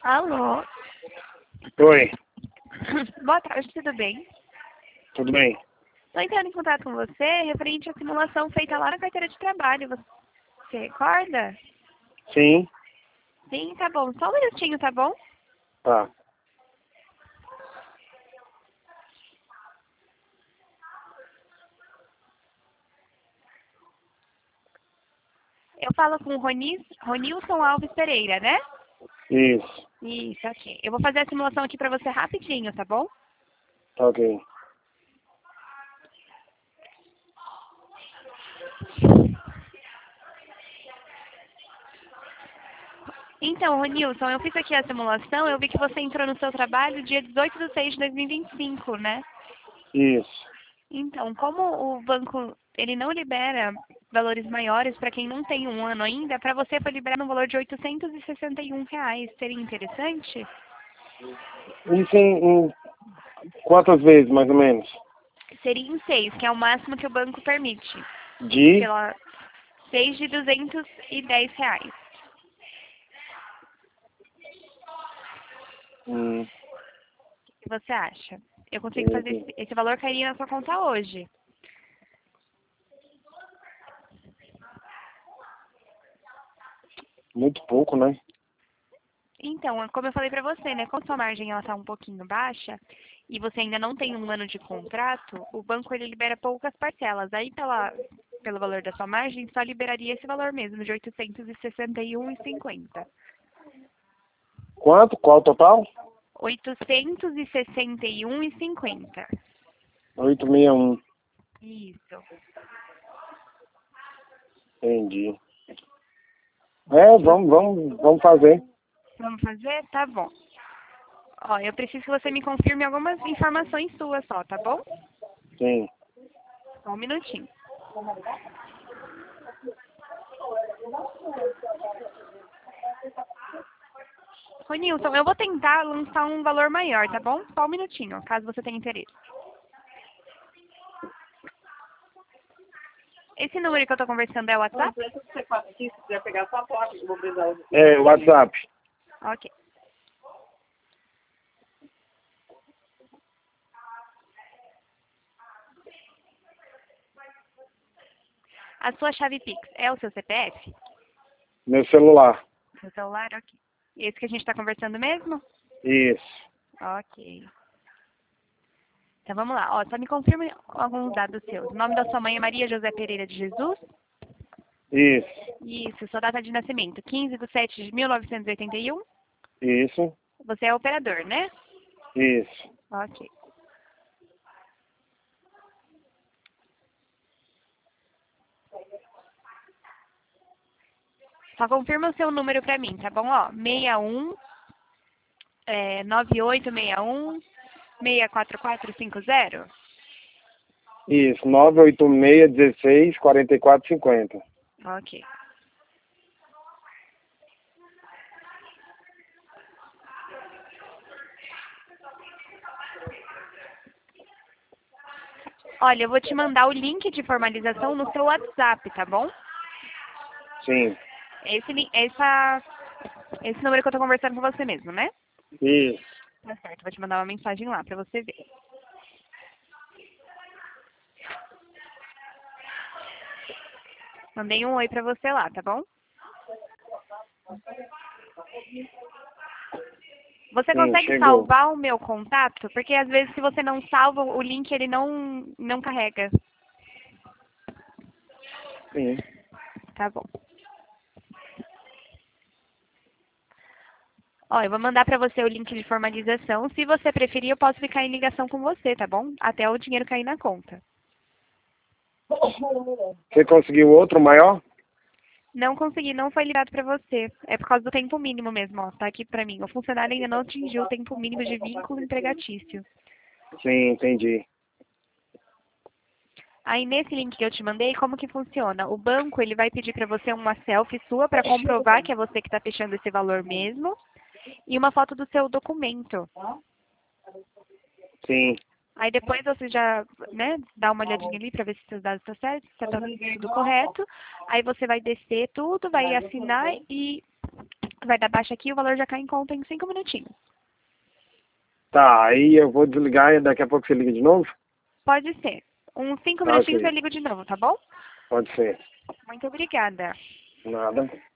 Alô? Oi, Boa tarde, tudo bem? tudo bem? Estou entrando em contato com você referente à simulação feita lá na carteira de trabalho. Você recorda? Sim, Sim, tá bom. Só um minutinho, tá bom? tá. Eu falo com o Ronilson Alves Pereira, né? Isso, Isso, ok. Eu vou fazer a simulação aqui pra você rapidinho, tá bom? tá ok. Então, Ronilson, eu fiz aqui a simulação, eu vi que você entrou no seu trabalho dia 18/6/2025, né? Isso. Então, como o banco ele não libera valores maiores para quem não tem um ano ainda, para você foi liberado um valor de R$ 861. Seria interessante? Isso em quantas vezes, mais ou menos? Seria em 6, que é o máximo que o banco permite. De? Pela 6 de R$ 210. Hum, O que você acha? Eu consigo fazer entendi. esse valor cairia na sua conta hoje. Muito pouco, né? Então, como eu falei para você, né? Como sua margem ela tá um pouquinho baixa e você ainda não tem um ano de contrato, o banco ele libera poucas parcelas. Aí pelo valor da sua margem, só liberaria esse valor mesmo, de 861,50. Quanto? Qual o total? 861,50. 861. Isso. Entendi. Vamos fazer. Vamos fazer? Tá bom. Ó, eu preciso que você me confirme algumas informações suas só, tá bom? Sim. Só um minutinho. Ronilson, eu vou tentar lançar um valor maior, tá bom? Só um minutinho, caso você tenha interesse. Esse número que eu tô conversando é o WhatsApp? É, WhatsApp. Ok. A sua chave Pix é o seu CPF? Meu celular. Seu celular? Ok. Esse que a gente tá conversando mesmo? Isso. Ok. Então vamos lá. Ó, só me confirme alguns dados seus. O nome da sua mãe é Maria José Pereira de Jesus? Isso. Isso. Sua data de nascimento, 15/7/1981? Isso. Você é operador, né? Isso. Ok. Só confirma o seu número pra mim, tá bom? Ó, 61 9861 64450. Isso. 986 16 44 50. Ok. Olha, eu vou te mandar o link de formalização no seu WhatsApp, tá bom? Sim. Esse número que eu tô conversando com você mesmo, né? Isso. Tá certo, vou te mandar uma mensagem lá pra você ver. Mandei um oi pra você lá, tá bom? Você Sim, consegue chegou. salvar o meu contato? Porque às vezes se você não salva, o link ele não carrega. Sim. Tá bom. Ó, eu vou mandar pra você o link de formalização. Se você preferir, eu posso ficar em ligação com você, tá bom? Até o dinheiro cair na conta. Você conseguiu outro maior? Não consegui, não foi liberado pra você. É por causa do tempo mínimo mesmo, ó. Tá aqui pra mim. O funcionário ainda não atingiu o tempo mínimo de vínculo empregatício. Sim, entendi. Aí nesse link que eu te mandei, como que funciona? O banco, ele vai pedir pra você uma selfie sua pra comprovar que é você que tá fechando esse valor mesmo e uma foto do seu documento. Sim. Aí depois você já, né, dá uma olhadinha ali pra ver se seus dados estão certos, se tá tudo correto. Aí você vai descer tudo, vai assinar e que vai dar baixa aqui, o valor já cai em conta em 5 minutinhos. Tá, aí eu vou desligar e daqui a pouco você liga de novo? Pode ser. Uns 5 Tá, minutinhos ok. eu ligo de novo, tá bom? Pode ser. Muito obrigada. Nada.